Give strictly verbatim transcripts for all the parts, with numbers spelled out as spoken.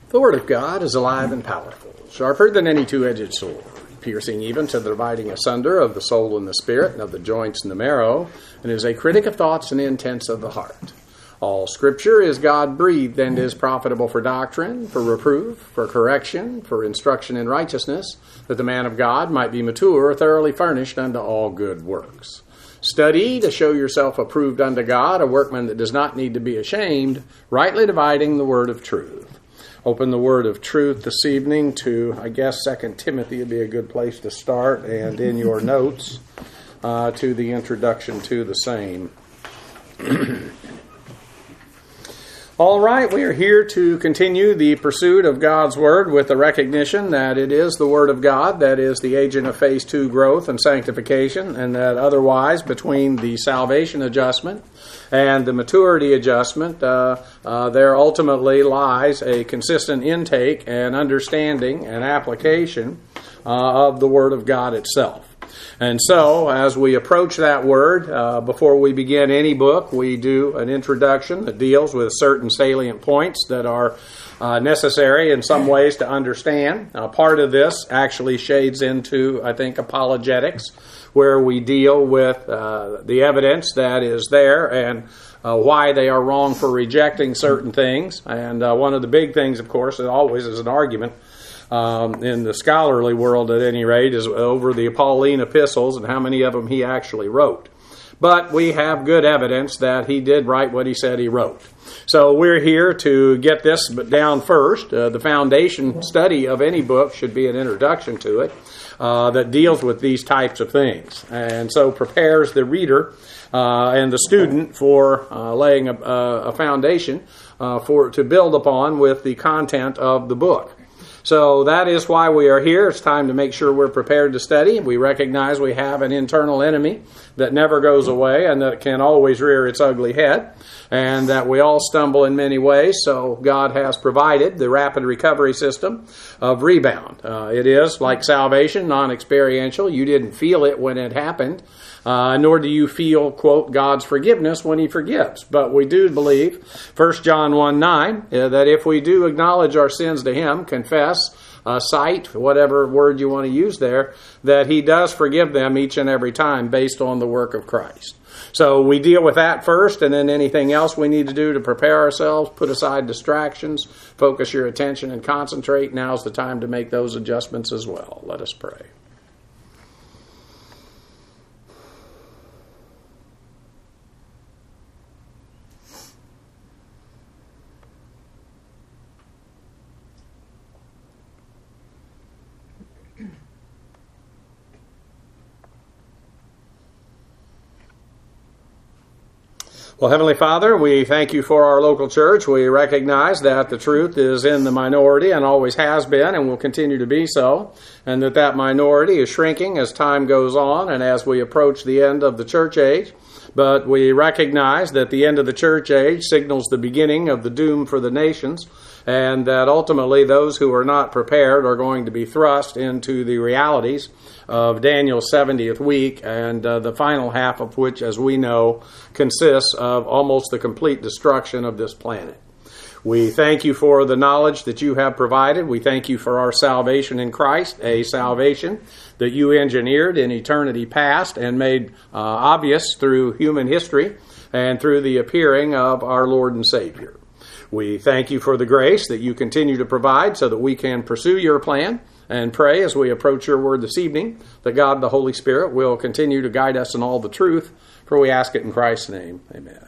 The Word of God is alive and powerful, sharper than any two-edged sword, piercing even to the dividing asunder of the soul and the spirit, and of the joints and the marrow, and is a critic of thoughts and intents of the heart. All Scripture is God-breathed and is profitable for doctrine, for reproof, for correction, for instruction in righteousness, that the man of God might be mature, thoroughly furnished unto all good works. Study to show yourself approved unto God, a workman that does not need to be ashamed, rightly dividing the word of truth. Open the word of truth this evening to, I guess, Second Timothy would be a good place to start, and in your notes uh, to the introduction to the same. All right, we are here to continue the pursuit of God's Word with the recognition that it is the Word of God that is the agent of phase two growth and sanctification, and that otherwise, between the salvation adjustment and the maturity adjustment, uh, uh, there ultimately lies a consistent intake and understanding and application uh, of the Word of God itself. And so, as we approach that word, uh, before we begin any book, we do an introduction that deals with certain salient points that are uh, necessary in some ways to understand. Uh, part of this actually shades into, I think, apologetics, where we deal with uh, the evidence that is there and uh, why they are wrong for rejecting certain things. And uh, one of the big things, of course, always is an argument. Um, in the scholarly world, at any rate, is over the Pauline epistles and how many of them he actually wrote. But we have good evidence that he did write what he said he wrote. So we're here to get this down first. Uh, the foundation study of any book should be an introduction to it uh, that deals with these types of things. And so prepares the reader uh, and the student for uh, laying a, a foundation uh, for to build upon with the content of the book. So that is why we are here. It's time to make sure we're prepared to study. We recognize we have an internal enemy that never goes away and that can always rear its ugly head, and that we all stumble in many ways. So God has provided the rapid recovery system of rebound. Uh, it is, like salvation, non-experiential. You didn't feel it when it happened. Uh, nor do you feel, quote, God's forgiveness when He forgives. But we do believe, First John one nine, uh, that if we do acknowledge our sins to Him, confess, uh, cite, whatever word you want to use there, that He does forgive them each and every time based on the work of Christ. So we deal with that first, and then anything else we need to do to prepare ourselves, put aside distractions, focus your attention and concentrate. Now's the time to make those adjustments as well. Let us pray. Well, Heavenly Father, we thank you for our local church. We recognize that the truth is in the minority and always has been and will continue to be so, and that that minority is shrinking as time goes on and as we approach the end of the church age. But we recognize that the end of the church age signals the beginning of the doom for the nations, and that ultimately those who are not prepared are going to be thrust into the realities of Daniel's seventieth week, and uh, the final half of which, as we know, consists of almost the complete destruction of this planet. We thank you for the knowledge that you have provided. We thank you for our salvation in Christ, a salvation that you engineered in eternity past and made uh, obvious through human history and through the appearing of our Lord and Savior. We thank you for the grace that you continue to provide so that we can pursue your plan and pray as we approach your word this evening that God, the Holy Spirit, will continue to guide us in all the truth, for we ask it in Christ's name. Amen.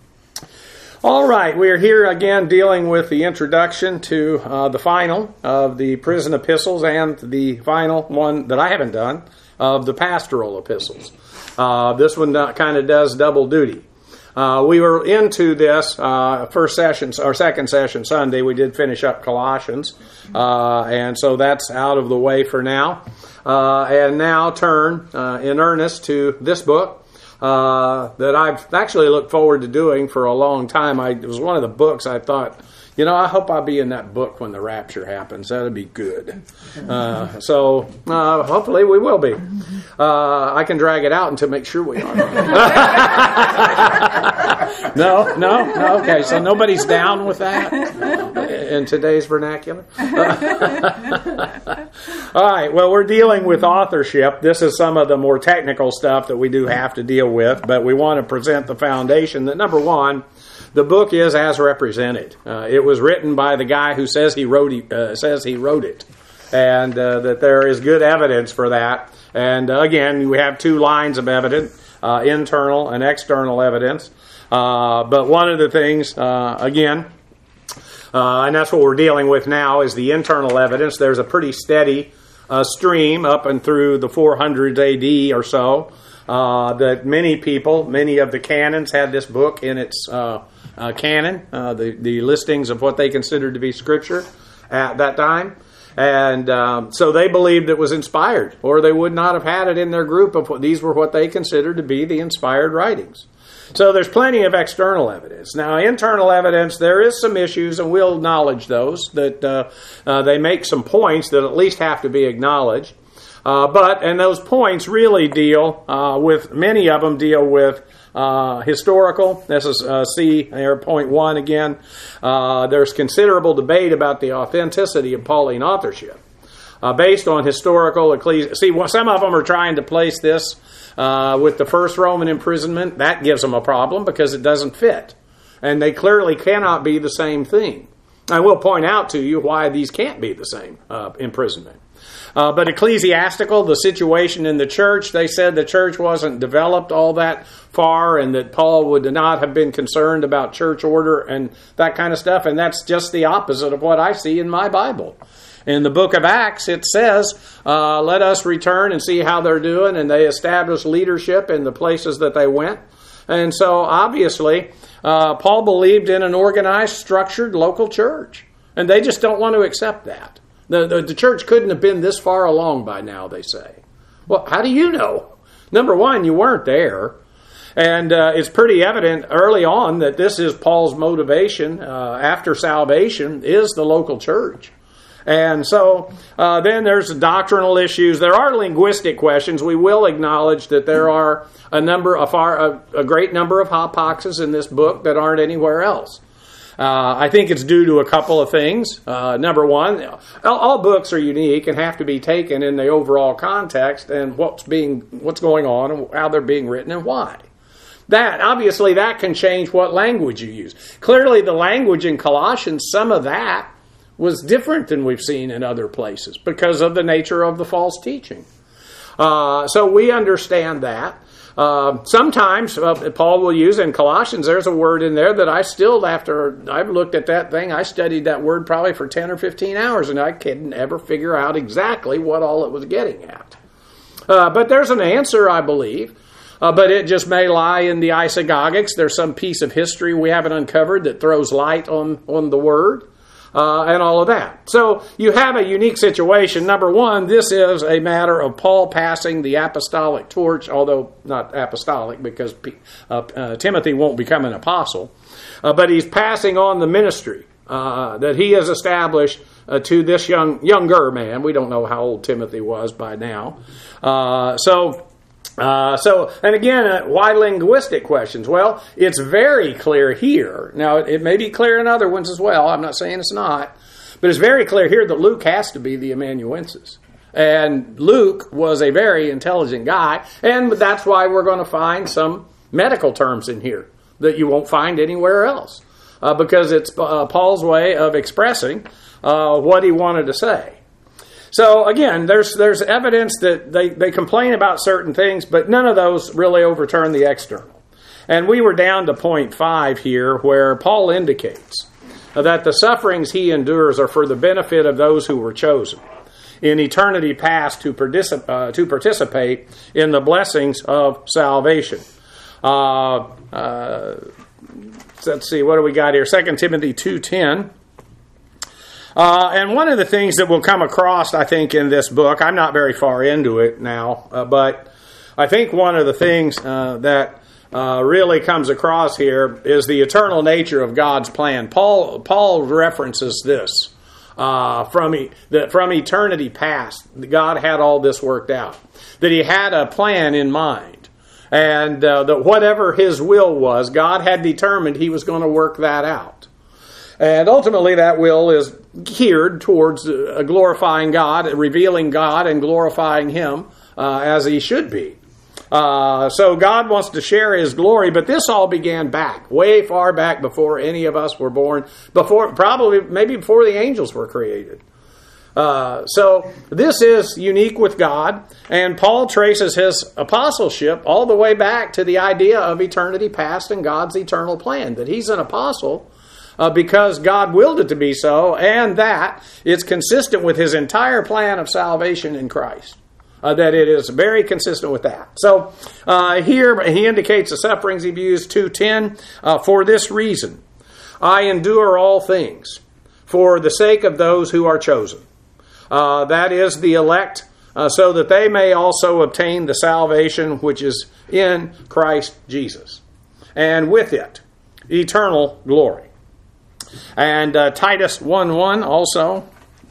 All right, we are here again dealing with the introduction to uh, the final of the prison epistles and the final one that I haven't done of the pastoral epistles. Uh, this one kind of does double duty. Uh, we were into this uh, first session, or second session Sunday. We did finish up Colossians, uh, and so that's out of the way for now. Uh, and now turn uh, in earnest to this book uh, that I've actually looked forward to doing for a long time. I, it was one of the books I thought, you know, I hope I'll be in that book when the rapture happens. That'd be good. Uh, so uh, hopefully we will be. Uh, I can drag it out and to make sure we are. No, no, no. Okay, so nobody's down with that in today's vernacular. All right, well, we're dealing with authorship. This is some of the more technical stuff that we do have to deal with, but we want to present the foundation that, number one, the book is as represented. Uh, it was written by the guy who says he wrote it, uh, says he wrote it, and uh, that there is good evidence for that. And uh, again, we have two lines of evidence, uh, internal and external evidence. Uh, but one of the things, uh, again, uh, and that's what we're dealing with now, is the internal evidence. There's a pretty steady uh, stream up and through the four hundreds A D or so, uh, that many people, many of the canons had this book in its uh, uh, canon, uh, the, the listings of what they considered to be Scripture at that time. And um, so they believed it was inspired, or they would not have had it in their group of what these were what they considered to be the inspired writings. So there's plenty of external evidence. Now, internal evidence, there is some issues, and we'll acknowledge those, that uh, uh, they make some points that at least have to be acknowledged. Uh, but, and those points really deal uh, with, many of them deal with Uh, historical. This is uh, C there, point one again. Uh, there's considerable debate about the authenticity of Pauline authorship uh, based on historical ecclesi- See, well, some of them are trying to place this uh, with the first Roman imprisonment. That gives them a problem because it doesn't fit, and they clearly cannot be the same thing. I will point out to you why these can't be the same uh, imprisonment. Uh, but ecclesiastical, the situation in the church, they said the church wasn't developed all that far, and that Paul would not have been concerned about church order and that kind of stuff. And that's just the opposite of what I see in my Bible. In the book of Acts, it says, uh, let us return and see how they're doing. And they established leadership in the places that they went. And so obviously, uh, Paul believed in an organized, structured local church. And they just don't want to accept that. The, the, the church couldn't have been this far along by now, they say. Well, how do you know? Number one, you weren't there. And uh, it's pretty evident early on that this is Paul's motivation uh, after salvation is the local church. And so uh, then there's doctrinal issues. There are linguistic questions. We will acknowledge that there are a number, a, far, a, a great number of hypoxes in this book that aren't anywhere else. Uh, I think it's due to a couple of things. Uh, number one, all, all books are unique and have to be taken in the overall context and what's being, what's going on and how they're being written and why. That, obviously, that can change what language you use. Clearly, the language in Colossians, some of that was different than we've seen in other places because of the nature of the false teaching. Uh, so we understand that. Uh, sometimes uh, Paul will use in Colossians, there's a word in there that I still, after I've looked at that thing, I studied that word probably for ten or fifteen hours, and I couldn't ever figure out exactly what all it was getting at. Uh, but there's an answer, I believe, uh, but it just may lie in the isagogics. There's some piece of history we haven't uncovered that throws light on, on the word. Uh, and all of that. So you have a unique situation. Number one, this is a matter of Paul passing the apostolic torch, although not apostolic because uh, uh, Timothy won't become an apostle. Uh, but he's passing on the ministry uh, that he has established uh, to this young younger man. We don't know how old Timothy was by now. Uh, so... Uh, so, and again, uh, why linguistic questions? Well, it's very clear here. Now, it may be clear in other ones as well. I'm not saying it's not. But it's very clear here that Luke has to be the amanuensis. And Luke was a very intelligent guy. And that's why we're going to find some medical terms in here that you won't find anywhere else. Uh, because it's uh, Paul's way of expressing uh, what he wanted to say. So again, there's there's evidence that they, they complain about certain things, but none of those really overturn the external. And we were down to point five here, where Paul indicates that the sufferings he endures are for the benefit of those who were chosen in eternity past to, particip- uh, to participate in the blessings of salvation. Uh, uh, let's see, what do we got here? Second Timothy two ten. Uh, and one of the things that we'll come across, I think, in this book, I'm not very far into it now, uh, but I think one of the things uh, that uh, really comes across here is the eternal nature of God's plan. Paul Paul references this uh, from e- that from eternity past. God had all this worked out, that He had a plan in mind, And uh, that whatever his will was, God had determined he was going to work that out. And ultimately that will is geared towards uh, glorifying God, revealing God, and glorifying him uh, as he should be. Uh, so God wants to share his glory, but this all began back, way far back before any of us were born, before probably maybe before the angels were created. Uh, so this is unique with God, and Paul traces his apostleship all the way back to the idea of eternity past and God's eternal plan, that he's an apostle uh, because God willed it to be so, and that it's consistent with his entire plan of salvation in Christ. Uh, that it is very consistent with that. So uh, here he indicates the sufferings he views two ten. Uh, for this reason, I endure all things for the sake of those who are chosen. Uh, that is the elect, uh, so that they may also obtain the salvation which is in Christ Jesus. And with it, eternal glory. And uh, Titus one one also.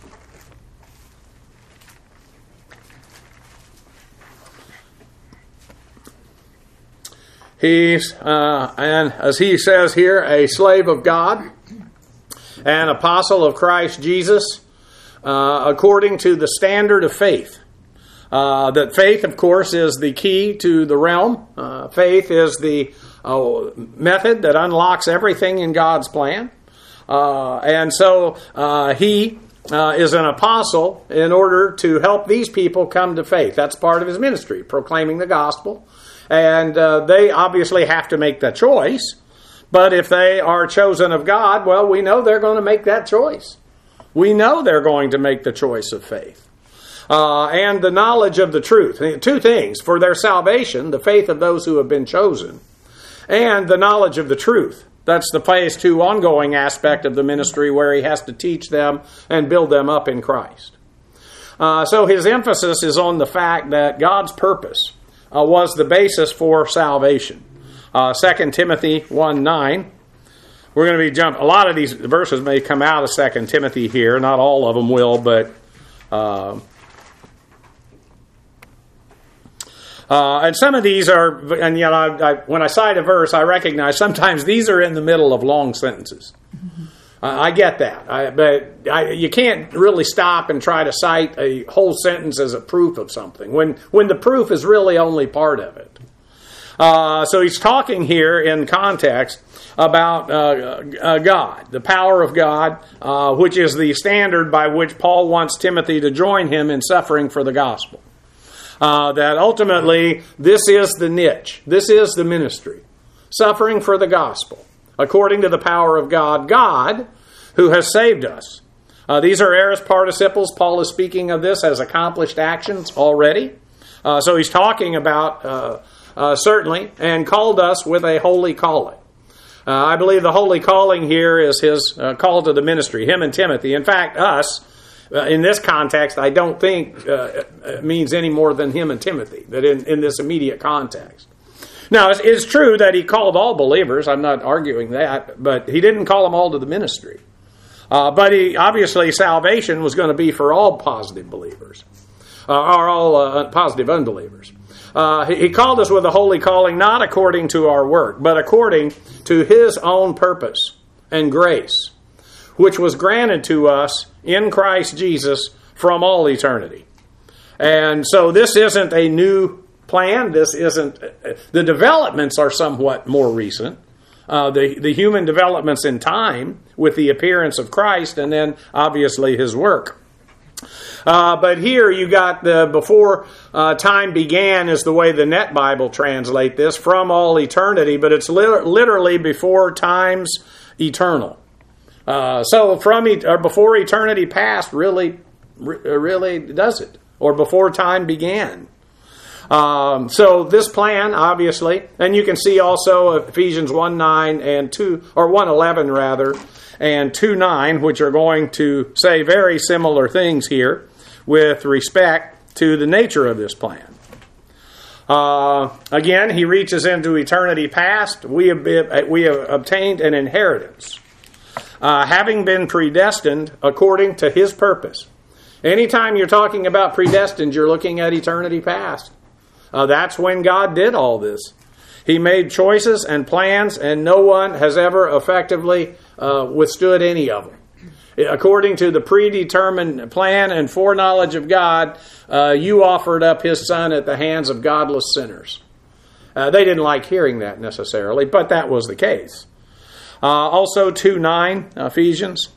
He's, uh, and as he says here, a slave of God, an apostle of Christ Jesus, uh, according to the standard of faith. Uh, that faith, of course, is the key to the realm. Uh, faith is the uh, method that unlocks everything in God's plan. Uh, and so uh, he uh, is an apostle in order to help these people come to faith. That's part of his ministry, proclaiming the gospel. And uh, they obviously have to make that choice. But if they are chosen of God, well, we know they're going to make that choice. We know they're going to make the choice of faith. Uh, and the knowledge of the truth. Two things. For their salvation, the faith of those who have been chosen. And the knowledge of the truth. That's the phase two ongoing aspect of the ministry where he has to teach them and build them up in Christ. Uh, so his emphasis is on the fact that God's purpose Uh, was the basis for salvation. Uh, Second Timothy one nine. We're going to be jump. A lot of these verses may come out of Second Timothy here. Not all of them will, but uh, uh, and some of these are. And yet, I, I, when I cite a verse, I recognize sometimes these are in the middle of long sentences. Mm-hmm. Uh, I get that, I, but I, you can't really stop and try to cite a whole sentence as a proof of something when when the proof is really only part of it. Uh, so he's talking here in context about uh, uh, God, the power of God, uh, which is the standard by which Paul wants Timothy to join him in suffering for the gospel. Uh, that ultimately this is the niche, this is the ministry, suffering for the gospel. According to the power of God, God, who has saved us. Uh, these are aorist participles. Paul is speaking of this as accomplished actions already. Uh, so he's talking about, uh, uh, certainly, and called us with a holy calling. Uh, I believe the holy calling here is his uh, call to the ministry, him and Timothy. In fact, us, uh, in this context, I don't think uh, it means any more than him and Timothy, that in, in this immediate context. Now, it's true that he called all believers. I'm not arguing that, but he didn't call them all to the ministry. Uh, but he obviously, salvation was going to be for all positive believers, uh, or all uh, positive unbelievers. Uh, he, he called us with a holy calling, not according to our work, but according to his own purpose and grace, which was granted to us in Christ Jesus from all eternity. And so this isn't a new plan. This isn't, the developments are somewhat more recent. Uh, the, the human developments in time with the appearance of Christ and then obviously his work. Uh, but here you got the before uh, time began is the way the Net Bible translate this, from all eternity, but it's li- literally before times eternal. Uh, so from et- or before eternity past really, really does it, or before time began. Um, so this plan, obviously, and you can see also Ephesians one nine and two, or one eleven rather, and two nine, which are going to say very similar things here with respect to the nature of this plan. Uh, again, he reaches into eternity past. We have been, we have obtained an inheritance, uh, having been predestined according to his purpose. Anytime you're talking about predestined, you're looking at eternity past. Uh, that's when God did all this. He made choices and plans, and no one has ever effectively uh, withstood any of them. According to the predetermined plan and foreknowledge of God, uh, you offered up His Son at the hands of godless sinners. Uh, they didn't like hearing that necessarily, but that was the case. Uh, also, two nine, Ephesians.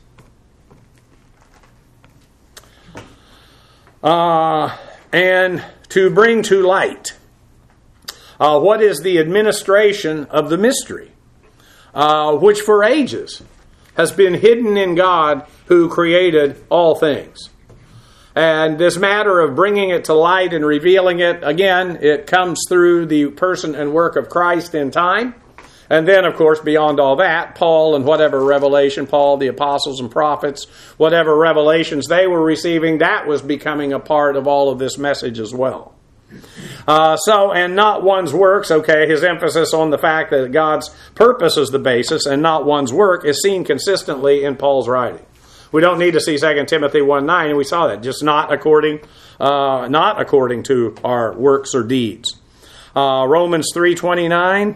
Uh, and to bring to light uh, what is the administration of the mystery, uh, which for ages has been hidden in God who created all things. And this matter of bringing it to light and revealing it, again, it comes through the person and work of Christ in time. And then, of course, beyond all that, Paul and whatever revelation, Paul, the apostles and prophets, whatever revelations they were receiving, that was becoming a part of all of this message as well. Uh, so, and not one's works, okay, his emphasis on the fact that God's purpose is the basis and not one's work is seen consistently in Paul's writing. We don't need to see Second Timothy one nine, and we saw that, just not according, uh, not according to our works or deeds. Uh, Romans three twenty-nine.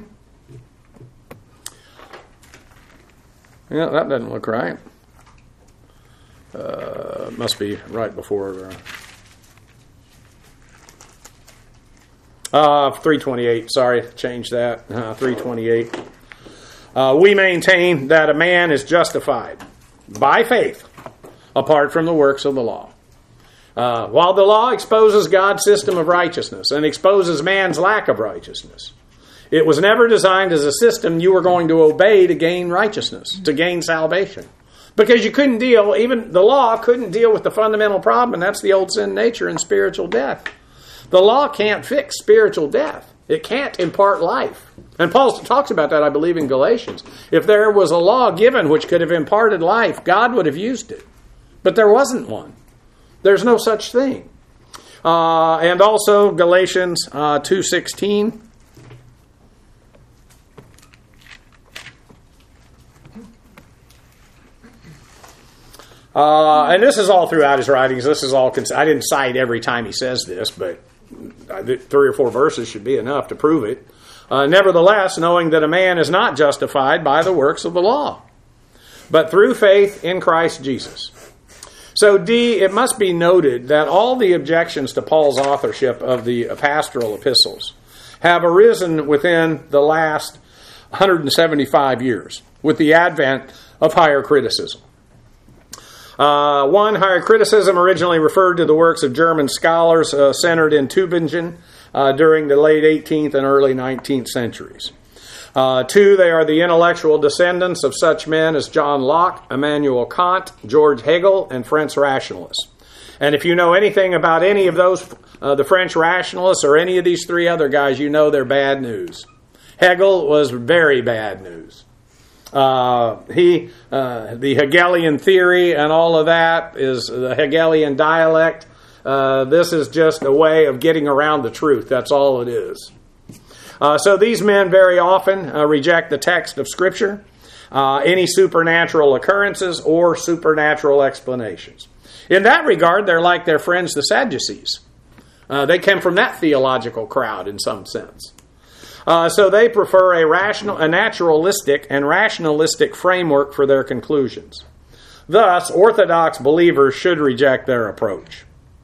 Yeah, that doesn't look right. Uh, must be right before. Uh, three twenty-eight. Sorry, change that. Uh, three twenty-eight. Uh, we maintain that a man is justified by faith apart from the works of the law. Uh, while the law exposes God's system of righteousness and exposes man's lack of righteousness, it was never designed as a system you were going to obey to gain righteousness, to gain salvation. Because you couldn't deal, even the law couldn't deal with the fundamental problem, and that's the old sin nature and spiritual death. The law can't fix spiritual death. It can't impart life. And Paul talks about that, I believe, in Galatians. If there was a law given which could have imparted life, God would have used it. But there wasn't one. There's no such thing. Uh, and also Galatians uh, two sixteen. Uh, and this is all throughout his writings. This is all. I didn't cite every time he says this, but three or four verses should be enough to prove it. Uh, Nevertheless, knowing that a man is not justified by the works of the law, but through faith in Christ Jesus. So, D, it must be noted that all the objections to Paul's authorship of the pastoral epistles have arisen within the last one hundred seventy-five years with the advent of higher criticism. Uh, one, higher criticism originally referred to the works of German scholars uh, centered in Tübingen uh, during the late eighteenth and early nineteenth centuries. Uh, two, they are the intellectual descendants of such men as John Locke, Immanuel Kant, George Hegel, and French rationalists. And if you know anything about any of those, uh, the French rationalists or any of these three other guys, you know they're bad news. Hegel was very bad news. Uh, he, uh, the Hegelian theory and all of that is the Hegelian dialect. Uh, this is just a way of getting around the truth. That's all it is. Uh, so these men very often uh, reject the text of Scripture, uh, any supernatural occurrences or supernatural explanations. In that regard, they're like their friends the Sadducees. Uh, they came from that theological crowd in some sense. Uh, so they prefer a rational, a naturalistic and rationalistic framework for their conclusions. Thus, Orthodox believers should reject their approach.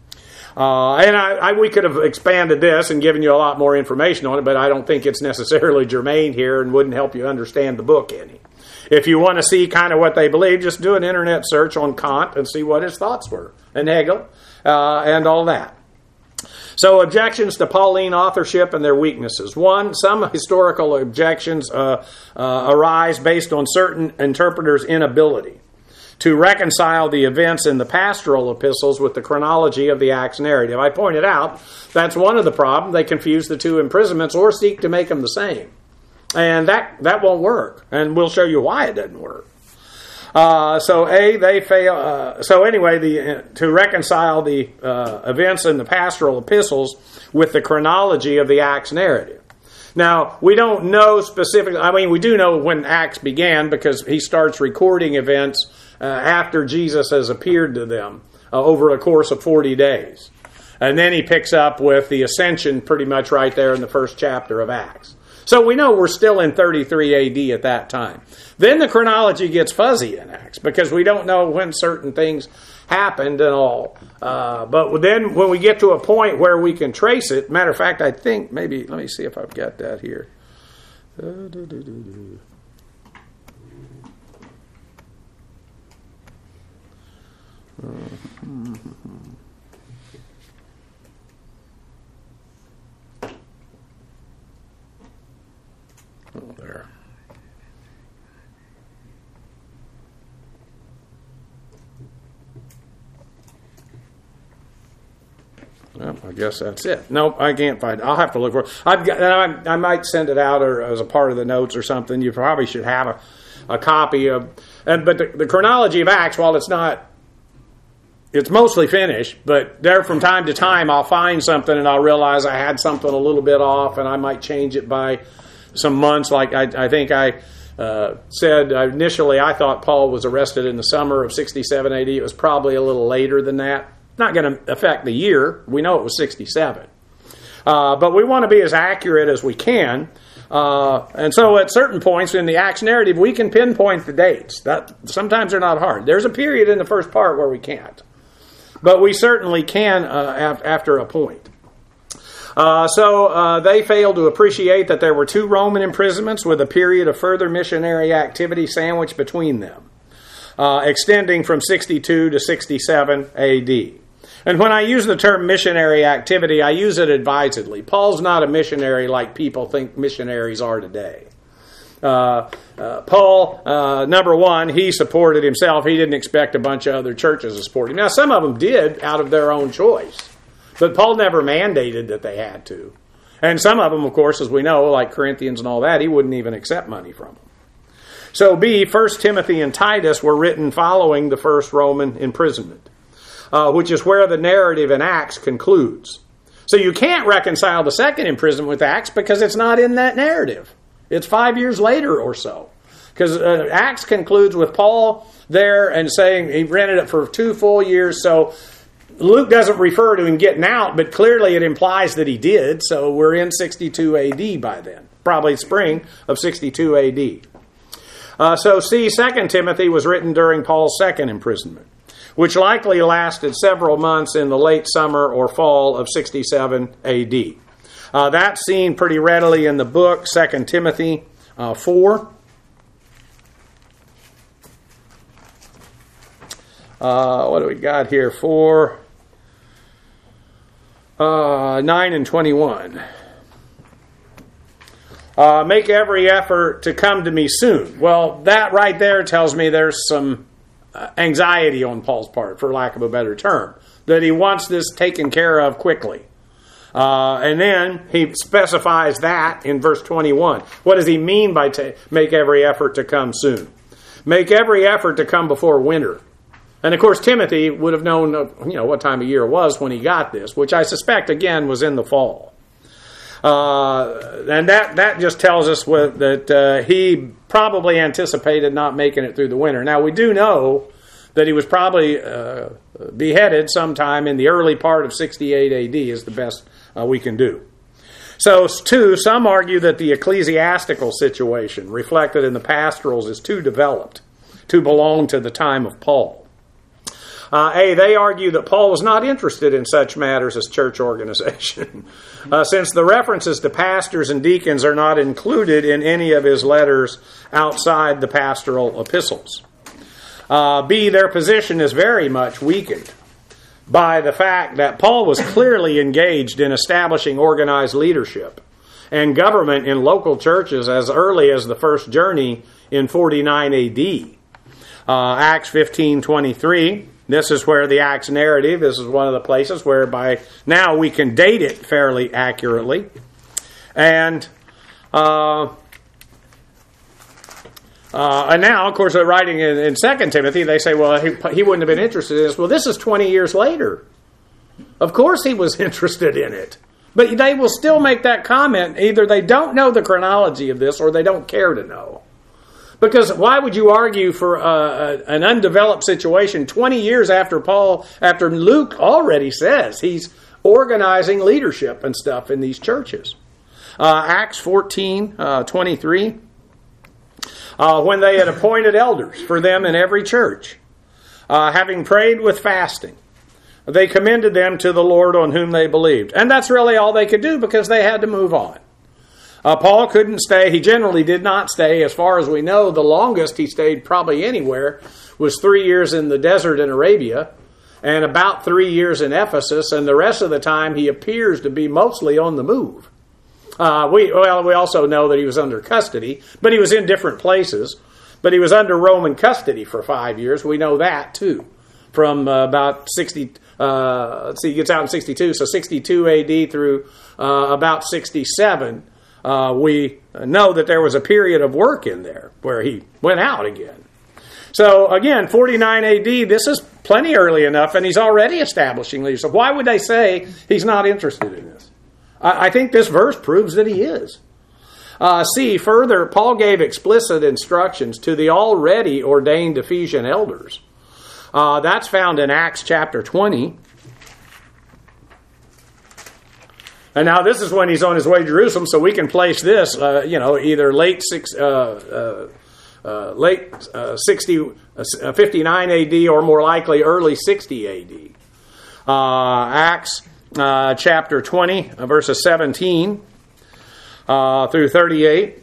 Uh, and I, I, we could have expanded this and given you a lot more information on it, but I don't think it's necessarily germane here and wouldn't help you understand the book any. If you want to see kind of what they believe, just do an internet search on Kant and see what his thoughts were, and Hegel, uh, and all that. So objections to Pauline authorship and their weaknesses. One, some historical objections uh, uh, arise based on certain interpreters' inability to reconcile the events in the pastoral epistles with the chronology of the Acts narrative. I pointed out that's one of the problems. They confuse the two imprisonments or seek to make them the same. And that, that won't work. And we'll show you why it doesn't work. Uh, so A, they fail. Uh, so anyway, the, uh, to reconcile the uh, events in the pastoral epistles with the chronology of the Acts narrative. Now, we don't know specifically, I mean, we do know when Acts began because he starts recording events uh, after Jesus has appeared to them uh, over a course of forty days. And then he picks up with the ascension pretty much right there in the first chapter of Acts. So we know we're still in thirty-three A D at that time. Then the chronology gets fuzzy in Acts because we don't know when certain things happened and all. Uh, but then when we get to a point where we can trace it, matter of fact, I think maybe, let me see if I've got that here. Uh, do, do, do, do. Uh, oh, there. Well, I guess that's it. Nope, I can't find it. I'll have to look for it. I've got, I, I might send it out or as a part of the notes or something. You probably should have a, a copy of. And but the, the chronology of Acts, while it's not, it's mostly finished. But there, from time to time, I'll find something and I'll realize I had something a little bit off, and I might change it by some months. Like I, I think I uh, said initially, I thought Paul was arrested in the summer of sixty-seven A D. It was probably a little later than that. Not going to affect the year. We know it was sixty-seven. Uh, but we want to be as accurate as we can. Uh, and so at certain points in the Acts narrative, we can pinpoint the dates. That sometimes they're not hard. There's a period in the first part where we can't. But we certainly can uh, af- after a point. Uh, so uh, they failed to appreciate that there were two Roman imprisonments with a period of further missionary activity sandwiched between them, uh, extending from sixty-two to sixty-seven A D. And when I use the term missionary activity, I use it advisedly. Paul's not a missionary like people think missionaries are today. Uh, uh, Paul, uh, number one, he supported himself. He didn't expect a bunch of other churches to support him. Now, some of them did out of their own choice. But Paul never mandated that they had to. And some of them, of course, as we know, like Corinthians and all that, he wouldn't even accept money from them. So B, First Timothy and Titus were written following the first Roman imprisonment, uh, which is where the narrative in Acts concludes. So you can't reconcile the second imprisonment with Acts because it's not in that narrative. It's five years later or so. Because uh, Acts concludes with Paul there and saying he rented it for two full years. So Luke doesn't refer to him getting out, but clearly it implies that he did. So we're in sixty-two A D by then. Probably spring of sixty-two A D. Uh, so see, Second Timothy was written during Paul's second imprisonment, which likely lasted several months in the late summer or fall of sixty-seven A D. Uh, that's seen pretty readily in the book, Second Timothy uh, four. Uh, what do we got here? four, uh, nine and twenty-one. Uh, make every effort to come to me soon. Well, that right there tells me there's some anxiety on Paul's part, for lack of a better term, that he wants this taken care of quickly. Uh, and then he specifies that in verse twenty-one. What does he mean by ta- make every effort to come soon? Make every effort to come before winter. And of course, Timothy would have known, you know, what time of year it was when he got this, which I suspect, again, was in the fall. Uh, and that, that just tells us with, that uh, he probably anticipated not making it through the winter. Now, we do know that he was probably uh, beheaded sometime in the early part of sixty-eight A D is the best uh, we can do. So, too, some argue that the ecclesiastical situation reflected in the pastorals is too developed to belong to the time of Paul. Uh, A, they argue that Paul was not interested in such matters as church organization, uh, since the references to pastors and deacons are not included in any of his letters outside the pastoral epistles. Uh, B, their position is very much weakened by the fact that Paul was clearly engaged in establishing organized leadership and government in local churches as early as the first journey in forty-nine A D. Uh, Acts fifteen twenty-three. This is where the Acts narrative, this is one of the places where by now we can date it fairly accurately. And uh, uh, and now, of course, they're writing in, in Second Timothy, they say, well, he, he wouldn't have been interested in this. Well, this is twenty years later. Of course he was interested in it. But they will still make that comment. Either they don't know the chronology of this or they don't care to know. Because why would you argue for uh, an undeveloped situation twenty years after Paul, after Luke already says he's organizing leadership and stuff in these churches. Uh, Acts fourteen, uh, twenty-three, uh, when they had appointed elders for them in every church, uh, having prayed with fasting, they commended them to the Lord on whom they believed. And that's really all they could do because they had to move on. Uh, Paul couldn't stay. He generally did not stay. As far as we know, the longest he stayed probably anywhere was three years in the desert in Arabia and about three years in Ephesus. And the rest of the time he appears to be mostly on the move. Uh, we, well, we also know that he was under custody, but he was in different places. But he was under Roman custody for five years. We know that too. From uh, about sixty, uh, let's see, he gets out in sixty-two. So sixty-two A D through uh, about sixty-seven. Uh, we know that there was a period of work in there where he went out again. So again, forty-nine A D, this is plenty early enough, and he's already establishing leadership. Why would they say he's not interested in this? I, I think this verse proves that he is. Uh, see, further, Paul gave explicit instructions to the already ordained Ephesian elders. Uh, that's found in Acts chapter twenty. And now this is when he's on his way to Jerusalem, so we can place this, uh, you know, either late six, uh, uh, uh, late uh, sixty, uh, fifty-nine A D or more likely early sixty A D. Uh, Acts uh, chapter twenty, uh, verses seventeen uh, through thirty-eight.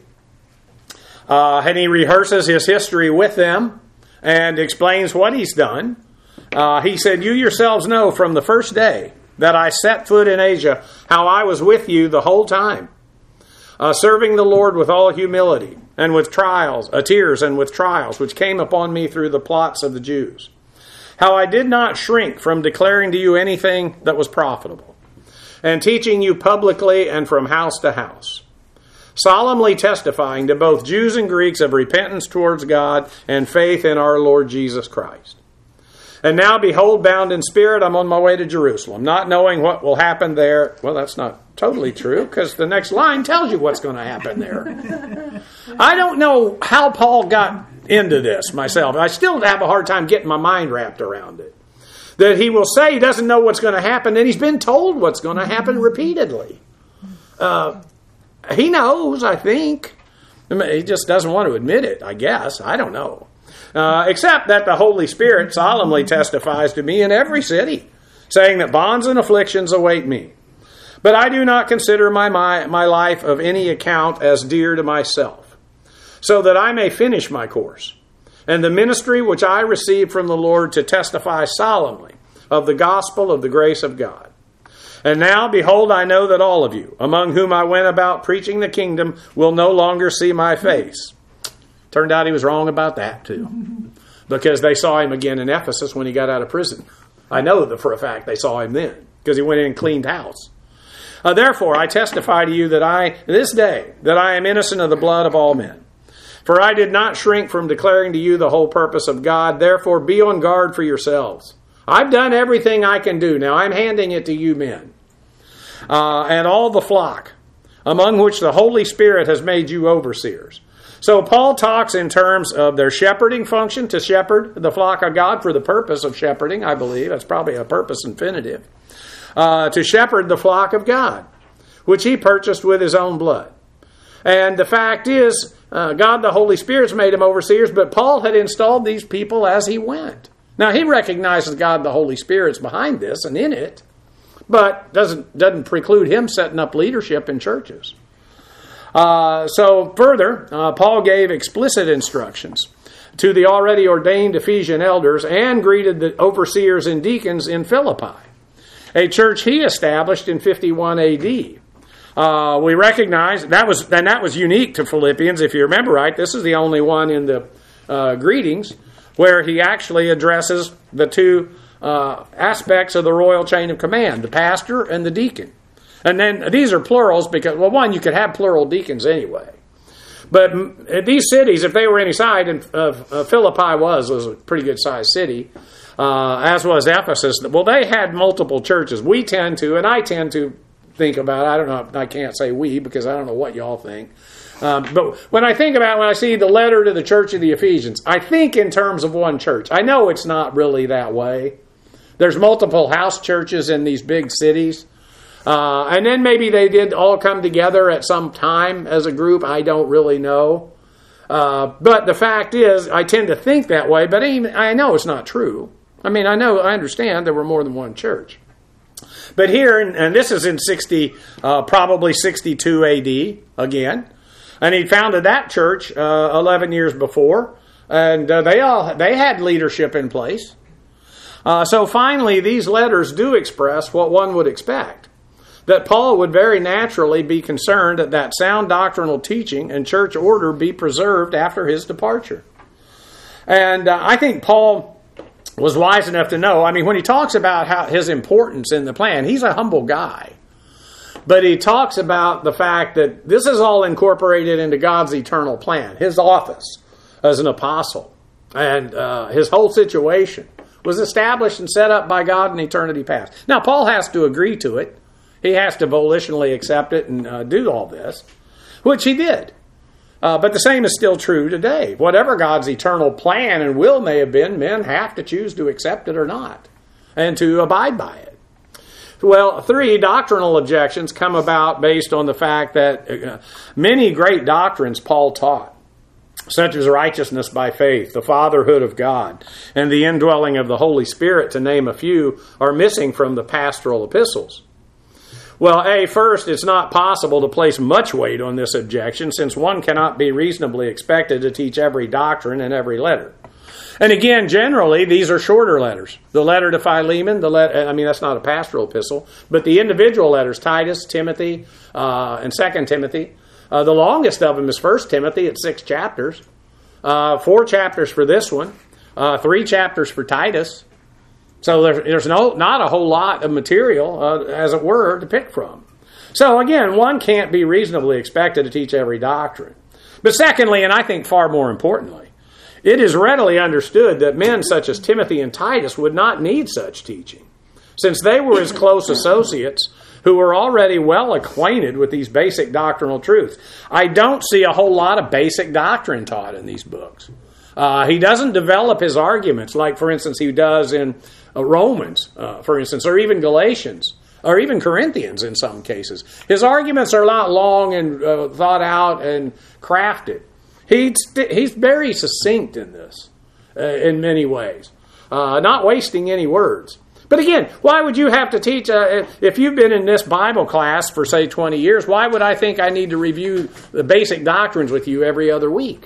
Uh, and he rehearses his history with them and explains what he's done. Uh, he said, "You yourselves know from the first day that I set foot in Asia, how I was with you the whole time, uh, serving the Lord with all humility, and with trials, uh, tears and with trials, which came upon me through the plots of the Jews. How I did not shrink from declaring to you anything that was profitable, and teaching you publicly and from house to house, solemnly testifying to both Jews and Greeks of repentance towards God and faith in our Lord Jesus Christ. And now, behold, bound in spirit, I'm on my way to Jerusalem, not knowing what will happen there." Well, that's not totally true, because the next line tells you what's going to happen there. I don't know how Paul got into this myself. I still have a hard time getting my mind wrapped around it. That he will say he doesn't know what's going to happen, and he's been told what's going to happen repeatedly. Uh, he knows, I think. I mean, he just doesn't want to admit it, I guess. I don't know. Uh, except that the Holy Spirit solemnly testifies to me in every city, saying that bonds and afflictions await me. But I do not consider my, my, my life of any account as dear to myself, so that I may finish my course, and the ministry which I received from the Lord to testify solemnly of the gospel of the grace of God. And now, behold, I know that all of you, among whom I went about preaching the kingdom, will no longer see my face. Turned out he was wrong about that too, because they saw him again in Ephesus when he got out of prison. I know that for a fact they saw him then, because he went in and cleaned house. Uh, Therefore, I testify to you that I, this day, that I am innocent of the blood of all men. For I did not shrink from declaring to you the whole purpose of God. Therefore, be on guard for yourselves. I've done everything I can do. Now I'm handing it to you men. Uh, and all the flock, among which the Holy Spirit has made you overseers. So Paul talks in terms of their shepherding function, to shepherd the flock of God for the purpose of shepherding, I believe. That's probably a purpose infinitive. Uh, to shepherd the flock of God, which he purchased with his own blood. And the fact is, uh, God the Holy Spirit's made him overseers, but Paul had installed these people as he went. Now he recognizes God the Holy Spirit's behind this and in it, but doesn't, doesn't preclude him setting up leadership in churches. Uh, so further, uh, Paul gave explicit instructions to the already ordained Ephesian elders and greeted the overseers and deacons in Philippi, a church he established in fifty-one A D. Uh, we recognize that was, and that was unique to Philippians. If you remember right, this is the only one in the uh, greetings where he actually addresses the two uh, aspects of the royal chain of command, the pastor and the deacon. And then these are plurals because, well, one, you could have plural deacons anyway. But these cities, if they were any side, and uh, uh, Philippi was, was a pretty good sized city, uh, as was Ephesus. Well, they had multiple churches. We tend to, and I tend to think about, I don't know, I can't say we because I don't know what y'all think. Um, but when I think about, when I see the letter to the church of the Ephesians, I think in terms of one church. I know it's not really that way. There's multiple house churches in these big cities. Uh, and then maybe they did all come together at some time as a group. I don't really know. Uh, but the fact is, I tend to think that way, but even, I know it's not true. I mean, I know, I understand there were more than one church. But here, and this is in sixty, uh, probably sixty-two A D again, and he founded that church uh, eleven years before, and uh, they all they had leadership in place. Uh, so finally, these letters do express what one would expect, that Paul would very naturally be concerned that that sound doctrinal teaching and church order be preserved after his departure. And uh, I think Paul was wise enough to know, I mean, when he talks about how his importance in the plan, he's a humble guy. But he talks about the fact that this is all incorporated into God's eternal plan. His office as an apostle and uh, his whole situation was established and set up by God in eternity past. Now, Paul has to agree to it. He has to volitionally accept it and uh, do all this, which he did. Uh, but the same is still true today. Whatever God's eternal plan and will may have been, men have to choose to accept it or not, and to abide by it. Well, three doctrinal objections come about based on the fact that uh, many great doctrines Paul taught, such as righteousness by faith, the fatherhood of God, and the indwelling of the Holy Spirit, to name a few, are missing from the pastoral epistles. Well, A, first, it's not possible to place much weight on this objection, since one cannot be reasonably expected to teach every doctrine in every letter. And again, generally, these are shorter letters. The letter to Philemon, the let- I mean, that's not a pastoral epistle, but the individual letters, Titus, Timothy, uh, and Second Timothy, uh, the longest of them is First Timothy at six chapters, uh, four chapters for this one, uh, three chapters for Titus. So there, there's no not a whole lot of material, uh, as it were, to pick from. So again, one can't be reasonably expected to teach every doctrine. But secondly, and I think far more importantly, it is readily understood that men such as Timothy and Titus would not need such teaching, since they were his close associates who were already well acquainted with these basic doctrinal truths. I don't see a whole lot of basic doctrine taught in these books. Uh, he doesn't develop his arguments like, for instance, he does in uh, Romans, uh, for instance, or even Galatians, or even Corinthians in some cases. His arguments are not long and uh, thought out and crafted. He's, he's very succinct in this, uh, in many ways, uh, not wasting any words. But again, why would you have to teach, uh, if you've been in this Bible class for, say, twenty years, why would I think I need to review the basic doctrines with you every other week?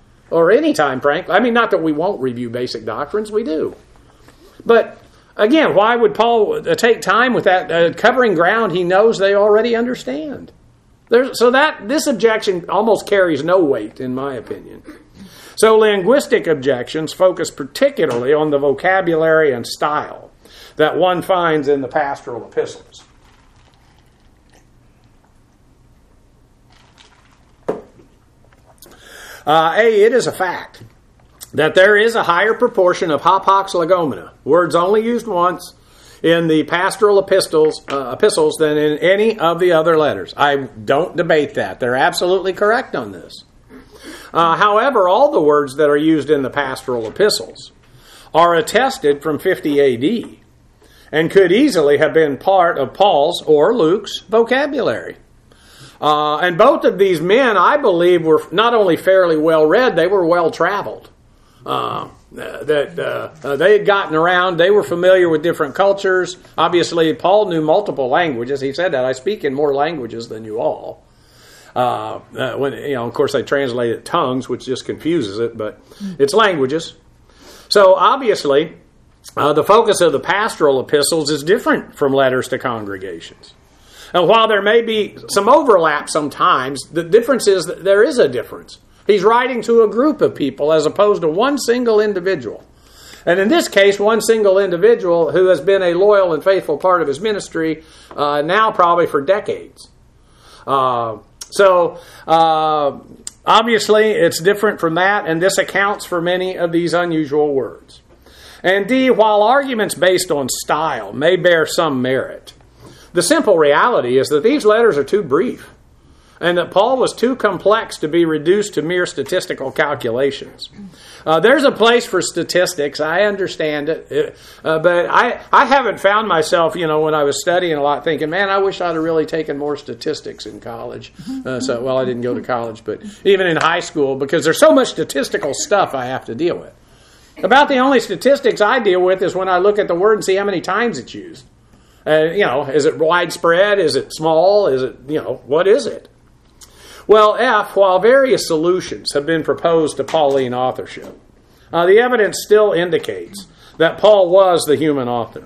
Or any time, frankly. I mean, not that we won't review basic doctrines, we do. But again, why would Paul take time with that, uh, covering ground he knows they already understand? There's, so that this objection almost carries no weight, in my opinion. So linguistic objections focus particularly on the vocabulary and style that one finds in the pastoral epistles. Uh, A, it is a fact that there is a higher proportion of hapax legomena, words only used once, in the pastoral epistles, uh, epistles than in any of the other letters. I don't debate that. They're absolutely correct on this. Uh, however, all the words that are used in the pastoral epistles are attested from fifty A D and could easily have been part of Paul's or Luke's vocabulary. Uh, and both of these men, I believe, were not only fairly well read, they were well traveled. Uh, that uh, uh, they had gotten around, they were familiar with different cultures. Obviously, Paul knew multiple languages. He said that, I speak in more languages than you all. Uh, uh, when you know, of course, they translate it tongues, which just confuses it, but it's languages. So obviously, uh, the focus of the pastoral epistles is different from letters to congregations. And while there may be some overlap sometimes, the difference is that there is a difference. He's writing to a group of people as opposed to one single individual. And in this case, one single individual who has been a loyal and faithful part of his ministry uh, now probably for decades. Uh, so, uh, obviously, it's different from that, and this accounts for many of these unusual words. And D, while arguments based on style may bear some merit, the simple reality is that these letters are too brief. and that Paul was too complex to be reduced to mere statistical calculations. Uh, there's a place for statistics. I understand it. Uh, but I, I haven't found myself, you know, when I was studying a lot thinking, man, I wish I'd have really taken more statistics in college. Uh, so, well, I didn't go to college, but even in high school, because there's so much statistical stuff I have to deal with. About the only statistics I deal with is when I look at the word and see how many times it's used. Uh, you know, is it widespread? Is it small? Is it, you know, what is it? Well, F, while various solutions have been proposed to Pauline authorship, uh, the evidence still indicates that Paul was the human author.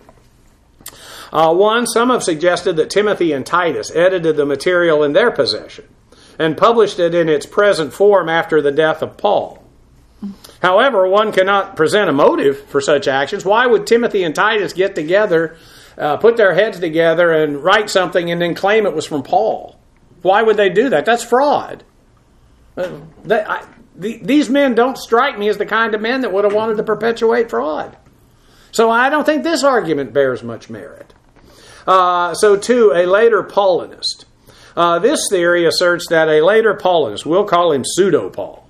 Uh, one, some have suggested that Timothy and Titus edited the material in their possession and published it in its present form after the death of Paul. However, one cannot present a motive for such actions. Why would Timothy and Titus get together, uh, put their heads together, and write something and then claim it was from Paul? Why would they do that? That's fraud. Uh, they, I, the, these men don't strike me as the kind of men that would have wanted to perpetuate fraud. So I don't think this argument bears much merit. Uh, so too, a later Paulinist. Uh, this theory asserts that a later Paulinist, we'll call him Pseudo-Paul,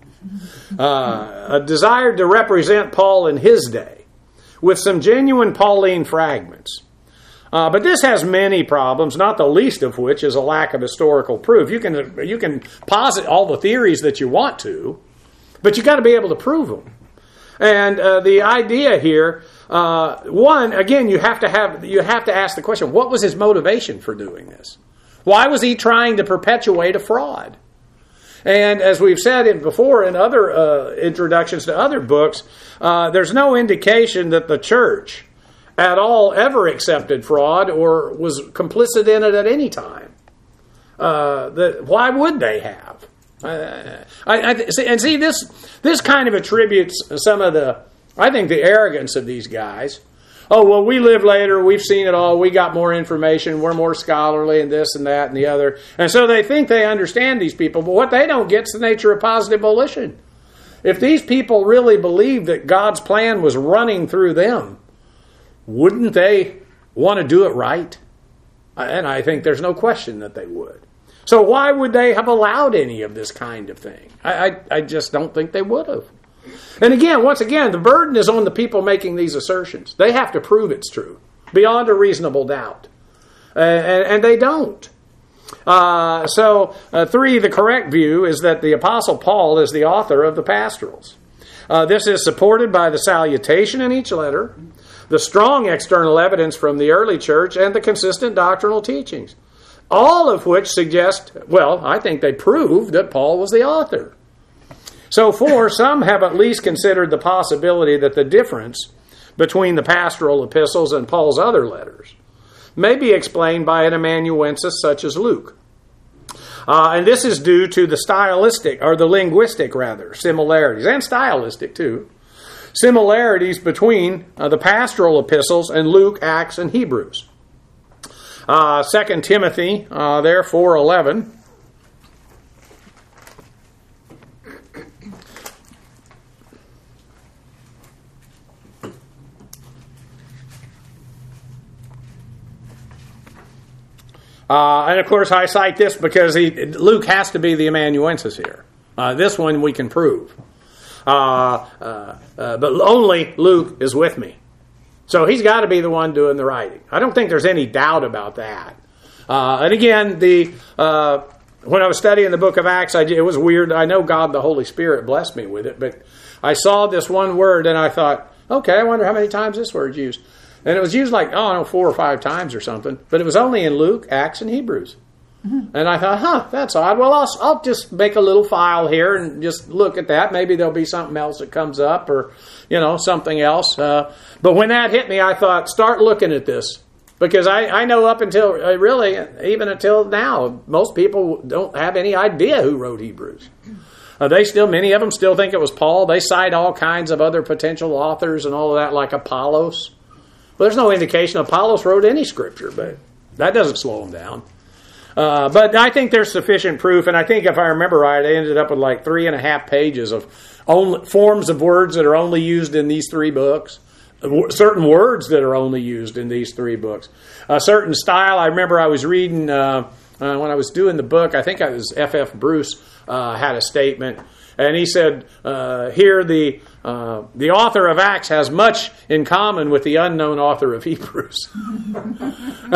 uh, desired to represent Paul in his day with some genuine Pauline fragments. Uh, but this has many problems, not the least of which is a lack of historical proof. You can you can posit all the theories that you want to, but you got to be able to prove them. And uh, the idea here, uh, one, again, you have to have you have to ask the question: what was his motivation for doing this? Why was he trying to perpetuate a fraud? And as we've said in before in other uh, introductions to other books, uh, there's no indication that the church at all ever accepted fraud or was complicit in it at any time. Uh, that why would they have? Uh, I, I, and see, this this kind of attributes some of the, I think, the arrogance of these guys. Oh, well, we live later, we've seen it all, we got more information, we're more scholarly, and this and that and the other. And so they think they understand these people, but what they don't get is the nature of positive volition. If these people really believed that God's plan was running through them, wouldn't they want to do it right? And I think there's no question that they would. So why would they have allowed any of this kind of thing? I, I, I just don't think they would have. And again, once again, the burden is on the people making these assertions. They have to prove it's true, beyond a reasonable doubt. Uh, and, and they don't. Uh, so, uh, three, the correct view is that the Apostle Paul is the author of the pastorals. Uh, this is supported by the salutation in each letter, the strong external evidence from the early church, and the consistent doctrinal teachings. All of which suggest, well, I think they prove that Paul was the author. So, four, some have at least considered the possibility that the difference between the pastoral epistles and Paul's other letters may be explained by an amanuensis such as Luke. Uh, and this is due to the stylistic, or the linguistic rather, similarities, and stylistic too, similarities between uh, the pastoral epistles and Luke, Acts, and Hebrews. Uh, Second Timothy, uh, there, four eleven. Uh, and of course, I cite this because he, Luke has to be the amanuensis here. Uh, this one we can prove. Uh, uh, uh, but only Luke is with me. So he's got to be the one doing the writing. I don't think there's any doubt about that. Uh, and again, the uh, when I was studying the book of Acts, I, it was weird. I know God, the Holy Spirit, blessed me with it. But I saw this one word and I thought, okay, I wonder how many times this word's used. And it was used like, oh, I don't know, four or five times or something. But it was only in Luke, Acts, and Hebrews. Mm-hmm. And I thought, huh, that's odd. Well, I'll, I'll just make a little file here and just look at that. Maybe there'll be something else that comes up or, you know, something else. Uh, but when that hit me, I thought, start looking at this. Because I, I know up until, uh, really, even until now, most people don't have any idea who wrote Hebrews. Uh, they still, many of them still think it was Paul. They cite all kinds of other potential authors and all of that, like Apollos. Well, there's no indication Apollos wrote any scripture, but that doesn't slow him down. Uh, but I think there's sufficient proof, and I think if I remember right, I ended up with like three and a half pages of only, forms of words that are only used in these three books, certain words that are only used in these three books, a certain style. I remember I was reading uh, uh, when I was doing the book, I think it was F F Bruce uh, had a statement, and he said, uh, here the uh, the author of Acts has much in common with the unknown author of Hebrews. And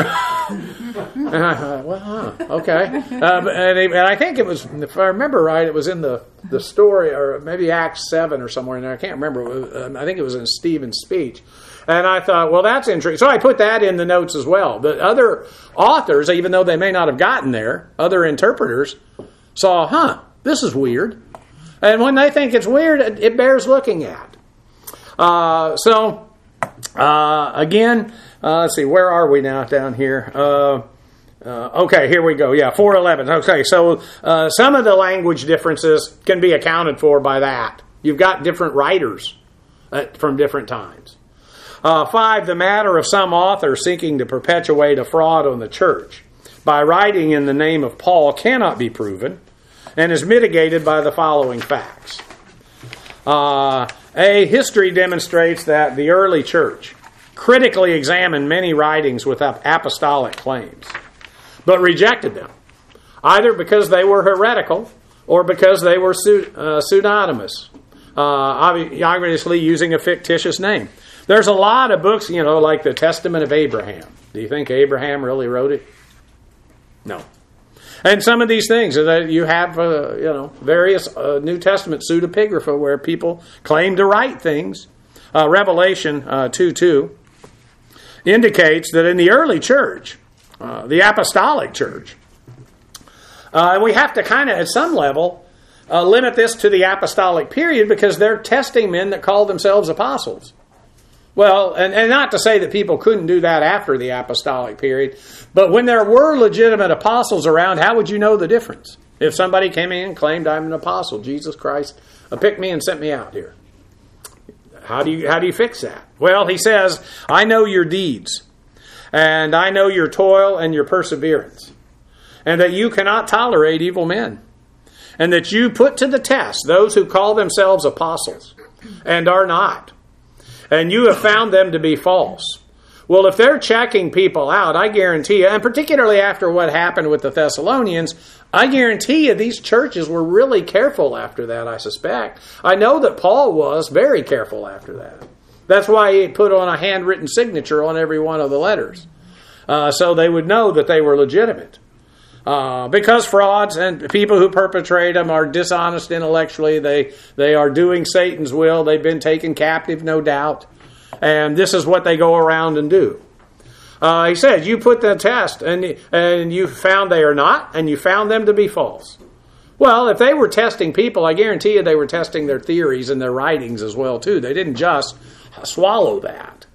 I thought, well, huh, okay. Uh, and, he, and I think it was, if I remember right, it was in the, the story, or maybe Acts seven or somewhere in there. I can't remember. Um, I think it was in Stephen's speech. And I thought, well, that's interesting. So I put that in the notes as well. The other authors, even though they may not have gotten there, other interpreters saw, huh, this is weird. And when they think it's weird, it, it bears looking at. Uh, so, uh, again, uh, let's see, where are we now down here? Uh, uh, okay, here we go. Yeah, four eleven. Okay, so uh, some of the language differences can be accounted for by that. You've got different writers uh, from different times. Uh, five, the matter of some author seeking to perpetuate a fraud on the church by writing in the name of Paul cannot be proven and is mitigated by the following facts. Uh, A, history demonstrates that the early church critically examined many writings with apostolic claims, but rejected them, either because they were heretical or because they were uh, pseudonymous, uh, obviously using a fictitious name. There's a lot of books, you know, like the Testament of Abraham. Do you think Abraham really wrote it? No. And some of these things, that you have, uh, you know, various uh, New Testament pseudepigrapha where people claim to write things. Uh, Revelation uh, two two indicates that in the early church, uh, the apostolic church, uh, and we have to kind of, at some level, uh, limit this to the apostolic period because they're testing men that call themselves apostles. Well, and, and not to say that people couldn't do that after the apostolic period, but when there were legitimate apostles around, how would you know the difference? If somebody came in and claimed, I'm an apostle, Jesus Christ picked me and sent me out here. How do you how do you fix that? Well, he says, I know your deeds, and I know your toil and your perseverance, and that you cannot tolerate evil men, and that you put to the test those who call themselves apostles and are not, and you have found them to be false. Well, if they're checking people out, I guarantee you, and particularly after what happened with the Thessalonians, I guarantee you these churches were really careful after that, I suspect. I know that Paul was very careful after that. That's why he put on a handwritten signature on every one of the letters, uh, so they would know that they were legitimate. Uh, because frauds and people who perpetrate them are dishonest intellectually. They they are doing Satan's will. They've been taken captive, no doubt. And this is what they go around and do. Uh, he says, you put the test, and, and you found they are not, and you found them to be false. Well, if they were testing people, I guarantee you they were testing their theories and their writings as well, too. They didn't just swallow that.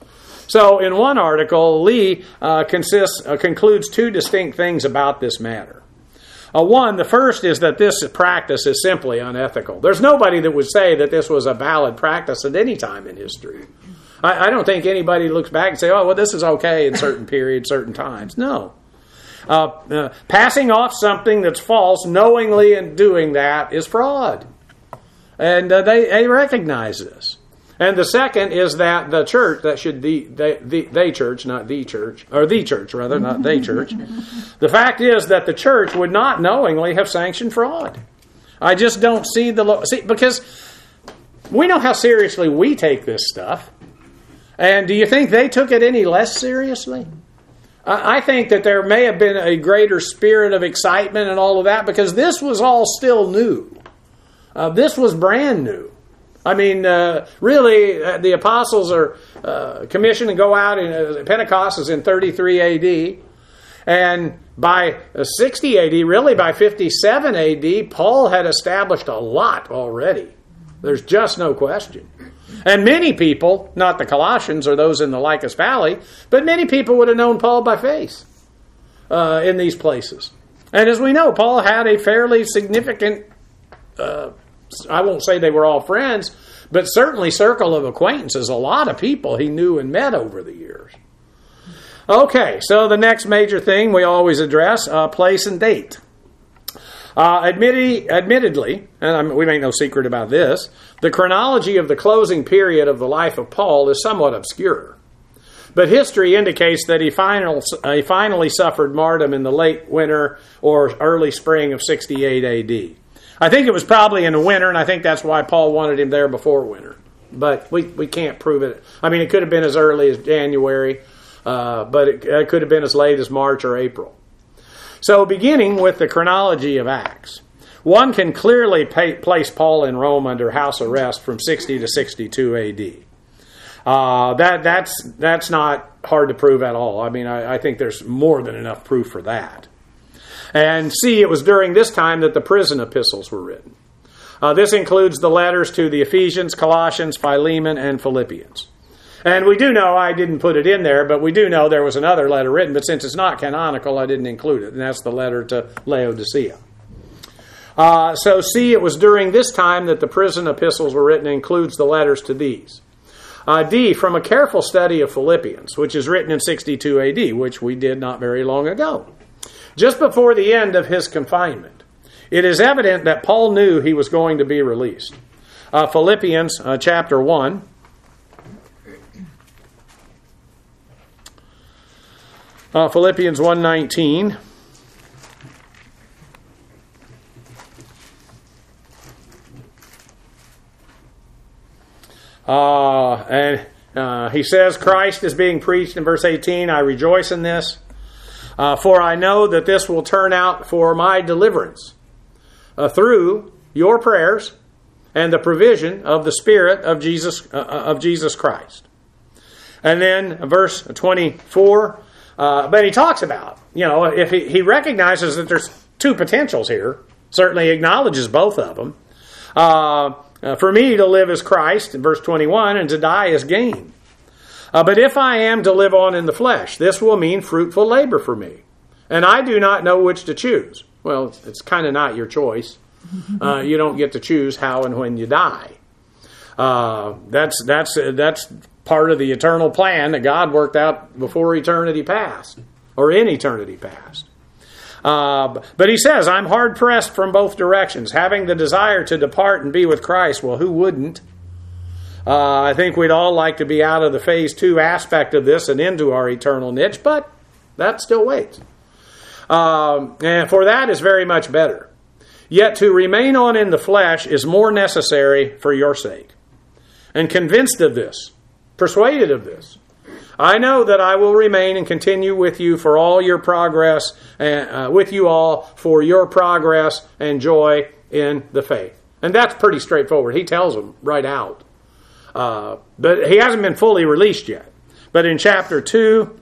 So in one article, Lee uh, consists, uh, concludes two distinct things about this matter. Uh, one, the first is that this practice is simply unethical. There's nobody that would say that this was a valid practice at any time in history. I, I don't think anybody looks back and say, oh, well, this is okay in certain periods, certain times. No. Uh, uh, passing off something that's false knowingly and doing that is fraud. And uh, they, they recognize this. And the second is that the church, that should the the, the the church, not the church, or the church rather, not the church. The fact is that the church would not knowingly have sanctioned fraud. I just don't see the see because we know how seriously we take this stuff. And do you think they took it any less seriously? I, I think that there may have been a greater spirit of excitement and all of that because this was all still new. Uh, this was brand new. I mean, uh, really, uh, the apostles are uh, commissioned to go out, and uh, Pentecost is in thirty-three A D. And by uh, sixty A D, really by fifty-seven A D, Paul had established a lot already. There's just no question. And many people, not the Colossians or those in the Lycus Valley, but many people would have known Paul by face uh, in these places. And as we know, Paul had a fairly significant uh I won't say they were all friends, but certainly circle of acquaintances. A lot of people he knew and met over the years. Okay, so the next major thing we always address, uh, place and date. Uh, admittedly, admittedly, and I mean, we make no secret about this, the chronology of the closing period of the life of Paul is somewhat obscure. But history indicates that he, final, uh, he finally suffered martyrdom in the late winter or early spring of sixty-eight A D. I think it was probably in the winter, and I think that's why Paul wanted him there before winter. But we, we can't prove it. I mean, it could have been as early as January, uh, but it, it could have been as late as March or April. So beginning with the chronology of Acts, one can clearly pay, place Paul in Rome under house arrest from sixty to sixty-two A D. Uh, that that's that's not hard to prove at all. I mean, I, I think there's more than enough proof for that. And see, it was during this time that the prison epistles were written. Uh, this includes the letters to the Ephesians, Colossians, Philemon, and Philippians. And we do know, I didn't put it in there, but we do know there was another letter written, but since it's not canonical, I didn't include it, and that's the letter to Laodicea. Uh, so see, it was during this time that the prison epistles were written, and includes the letters to these. Uh, D, from a careful study of Philippians, which is written in sixty-two A D, which we did not very long ago. Just before the end of his confinement, it is evident that Paul knew he was going to be released. Uh, Philippians uh, chapter one. Uh, Philippians one nineteen. Uh, and uh, he says, Christ is being preached in verse eighteen. I rejoice in this, uh, for I know that this will turn out for my deliverance uh, through your prayers and the provision of the Spirit of Jesus uh, of Jesus Christ. And then verse twenty-four, uh, but he talks about, you know, if he, he recognizes that there's two potentials here, certainly acknowledges both of them. Uh, Uh, for me to live is Christ, in verse twenty-one, and to die is gain. Uh, but if I am to live on in the flesh, this will mean fruitful labor for me. And I do not know which to choose. Well, it's, it's kind of not your choice. Uh, you don't get to choose how and when you die. Uh, that's that's uh, that's part of the eternal plan that God worked out before eternity past, or in eternity past. Uh, but he says, I'm hard-pressed from both directions, having the desire to depart and be with Christ. Well, who wouldn't? Uh, I think we'd all like to be out of the phase two aspect of this and into our eternal niche, but that still waits. Um, and for that is very much better. Yet to remain on in the flesh is more necessary for your sake. And convinced of this, persuaded of this, I know that I will remain and continue with you for all your progress, uh, with you all for your progress and joy in the faith. And that's pretty straightforward. He tells them right out. Uh, but he hasn't been fully released yet. But in chapter two,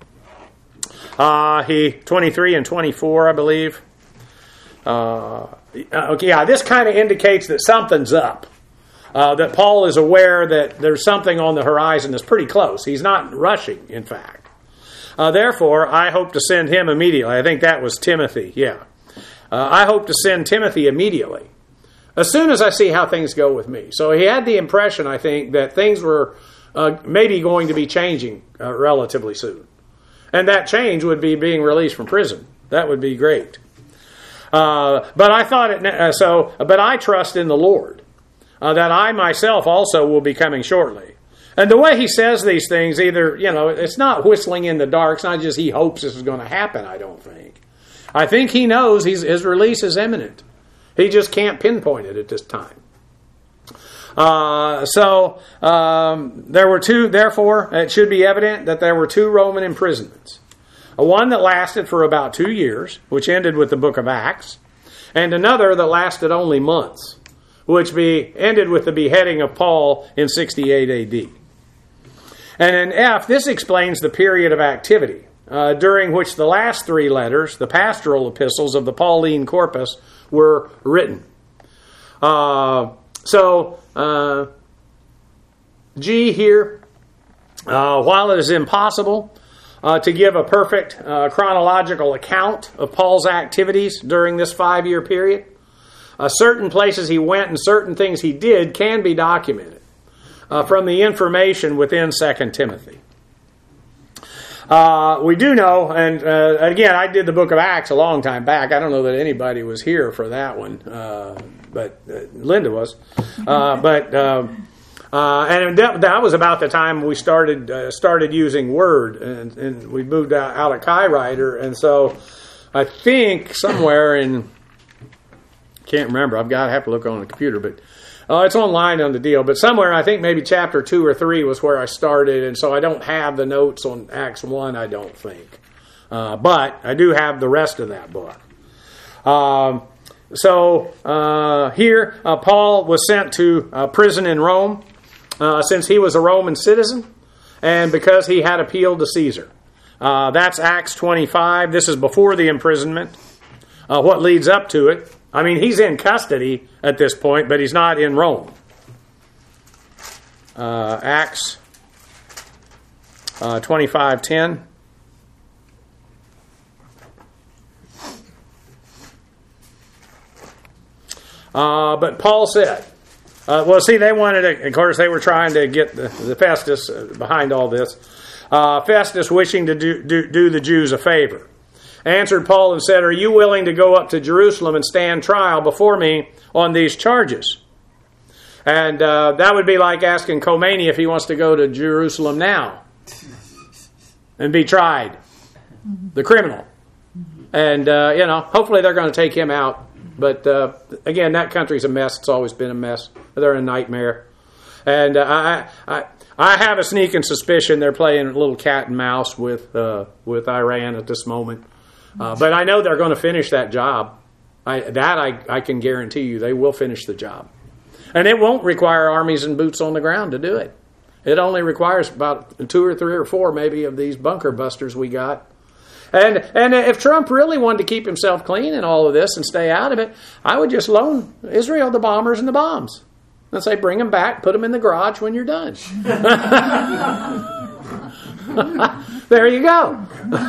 uh, he twenty-three and twenty-four, I believe. Uh, okay, yeah, this kind of indicates that something's up. Uh, that Paul is aware that there's something on the horizon that's pretty close. He's not rushing, in fact. Uh, therefore, I hope to send him immediately. I think that was Timothy, yeah. Uh, I hope to send Timothy immediately, as soon as I see how things go with me. So he had the impression, I think, that things were uh, maybe going to be changing uh, relatively soon. And that change would be being released from prison. That would be great. Uh, but I thought it, uh, so, but I trust in the Lord. Uh, that I myself also will be coming shortly. And the way he says these things, either, you know, it's not whistling in the dark. It's not just he hopes this is going to happen, I don't think. I think he knows he's, his release is imminent. He just can't pinpoint it at this time. Uh, so, um, there were two, therefore, it should be evident that there were two Roman imprisonments. One that lasted for about two years, which ended with the book of Acts, and another that lasted only months, which be ended with the beheading of Paul in sixty-eight A D. And in F, this explains the period of activity, uh, during which the last three letters, the pastoral epistles of the Pauline corpus, were written. Uh, so, uh, G here, uh, while it is impossible uh, to give a perfect uh, chronological account of Paul's activities during this five-year period, Uh, certain places he went and certain things he did can be documented uh, from the information within Second Timothy. Uh, we do know, and uh, again, I did the book of Acts a long time back. I don't know that anybody was here for that one, uh, but uh, Linda was. Uh, but uh, Uh, and that, that was about the time we started uh, started using Word, and, and we moved out, out of KaiWriter, and so I think somewhere in, can't remember, I've got to have to look on the computer, but uh, it's online on the deal, but somewhere I think maybe chapter two or three was where I started, and so I don't have the notes on Acts one, I don't think. Uh, but I do have the rest of that book. Um, so uh, here, uh, Paul was sent to uh, prison in Rome. Uh, since he was a Roman citizen, and because he had appealed to Caesar. Uh, that's Acts twenty-five. This is before the imprisonment. Uh, what leads up to it? I mean, he's in custody at this point, but he's not in Rome. Uh, Acts uh, twenty-five ten. Uh, but Paul said, Uh, well, see, they wanted to, of course, they were trying to get the, the Festus behind all this. Uh, Festus, wishing to do, do, do the Jews a favor, answered Paul and said, "Are you willing to go up to Jerusalem and stand trial before me on these charges?" And uh, that would be like asking Khomeini if he wants to go to Jerusalem now and be tried, the criminal. And, uh, you know, hopefully they're going to take him out. But, uh, again, that country's a mess. It's always been a mess. They're a nightmare. And uh, I, I I have a sneaking suspicion they're playing a little cat and mouse with uh, with Iran at this moment. Uh, but I know they're going to finish that job. I, that I, I can guarantee you. They will finish the job. And it won't require armies and boots on the ground to do it. It only requires about two or three or four maybe of these bunker busters we got. And and if Trump really wanted to keep himself clean in all of this and stay out of it, I would just loan Israel the bombers and the bombs. And say, bring them back, put them in the garage when you're done. There you go.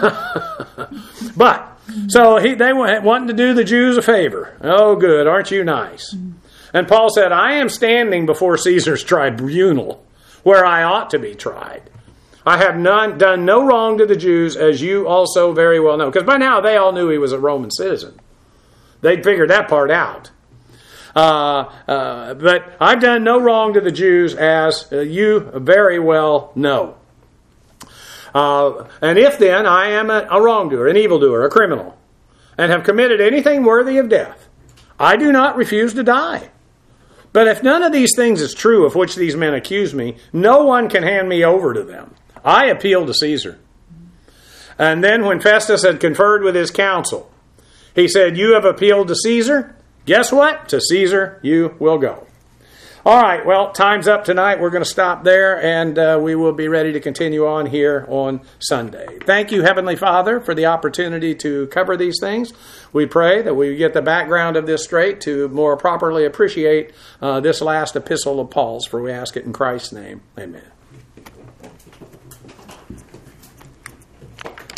But, so he, they wanted to do the Jews a favor. Oh, good. Aren't you nice? And Paul said, "I am standing before Caesar's tribunal, where I ought to be tried. I have none, done no wrong to the Jews, as you also very well know." Because by now they all knew he was a Roman citizen. They'd figured that part out. Uh, uh, but I've done no wrong to the Jews, as uh, you very well know. Uh, and if then I am a, a wrongdoer, an evildoer, a criminal, and have committed anything worthy of death, I do not refuse to die. But if none of these things is true of which these men accuse me, no one can hand me over to them. I appeal to Caesar. And then when Festus had conferred with his council, he said, "You have appealed to Caesar? Guess what? To Caesar you will go." All right, well, time's up tonight. We're going to stop there, and uh, we will be ready to continue on here on Sunday. Thank you, Heavenly Father, for the opportunity to cover these things. We pray that we get the background of this straight to more properly appreciate uh, this last epistle of Paul's, for we ask it in Christ's name. Amen.